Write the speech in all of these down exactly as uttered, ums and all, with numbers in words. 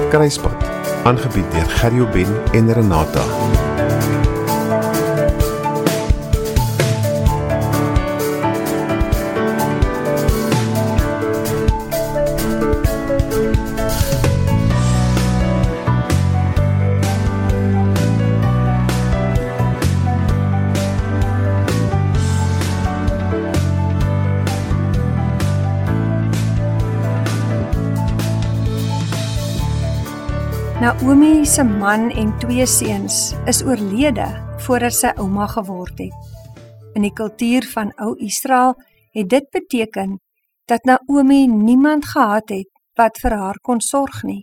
Kruispad, aangebied deur Gerrie Ben en Renata. Naomi se man en twee seuns is oorlede voordat sy ouma geword het. In die kultuur van ou Israel het dit beteken dat Naomi niemand gehad het wat vir haar kon sorg nie.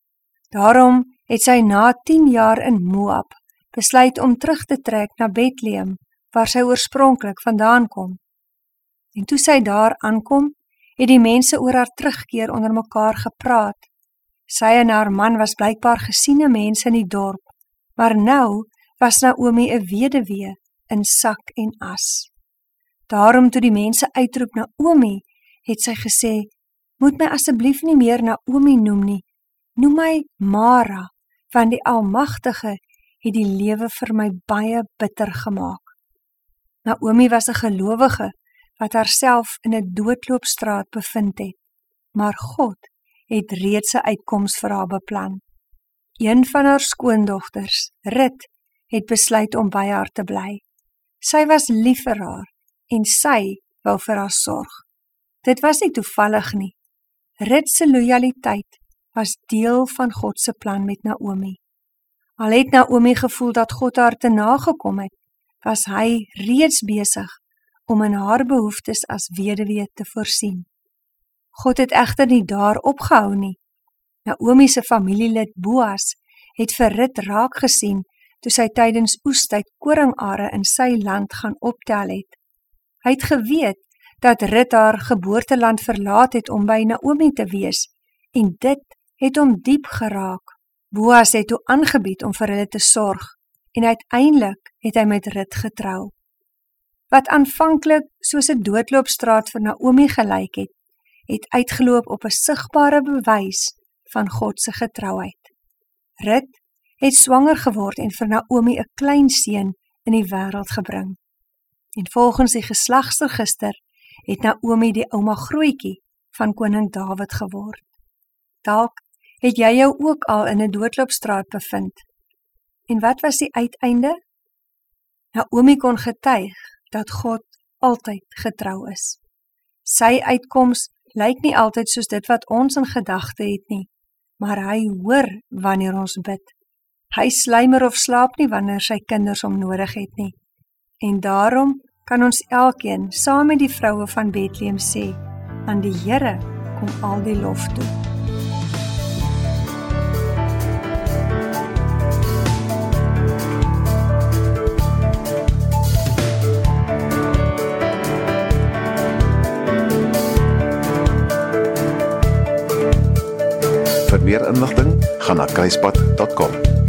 Daarom het sy na tien jaar in Moab besluit om terug te trek na Bethlehem, waar sy oorspronklik vandaan kom. En toe sy daar aankom, het die mense oor haar terugkeer onder mekaar gepraat. Sy en haar man was blykbaar gesiene mense in die dorp, maar nou was Naomi 'n weduwee in sak en as. Daarom toe die mense uitroep Naomi, het sy gesê, moet my asseblief nie meer Naomi noem nie, noem my Mara, want die Almagtige het die lewe vir my baie bitter gemaak. Naomi was 'n gelowige wat haarself in 'n doodloopstraat bevind het, maar God het reeds 'n uitkoms vir haar beplan. Een van haar skoondogters, Rut, het besluit om by haar te bly. Sy was lief vir haar en sy wou vir haar sorg. Dit was nie toevallig nie. Rut se lojaliteit was deel van God se plan met Naomi. Al het Naomi gevoel dat God haar te nagekom het, was hy reeds besig om in haar behoeftes as weduwee te voorsien. God het egter nie daar opgehou nie. Naomi se familielid Boas het vir Rut raak gesien toe sy tydens oestyd koringare in sy land gaan optel het. Hy het geweet dat Rut haar geboorteland verlaat het om by Naomi te wees, en dit het hom diep geraak. Boas het toe aangebied om vir hulle te sorg, en uiteindelik het hy met Rut getrou. Wat aanvanklik soos 'n doodloopstraat vir Naomi gelyk het, het uitgeloop op 'n sigbare bewys van God se getrouheid. Rut het swanger geword en vir Naomi 'n klein seun in die wêreld gebring. En volgens die geslagsregister het Naomi die ouma grootjie van koning Dawid geword. Dalk het jy jou ook al in 'n doodloopstraat bevind. En wat was die uiteinde? Naomi kon getuig dat God altyd getrou is. Sy uitkoms lyk nie altyd soos dit wat ons in gedagte het nie, maar hy hoor wanneer ons bid. Hy slymer of slaap nie wanneer sy kinders hom nodig het nie. En daarom kan ons elkeen saam met die vroue van Bethlehem sê, aan die Here kom al die lof toe. Vir meer inligting, gaan na kruispad punt com.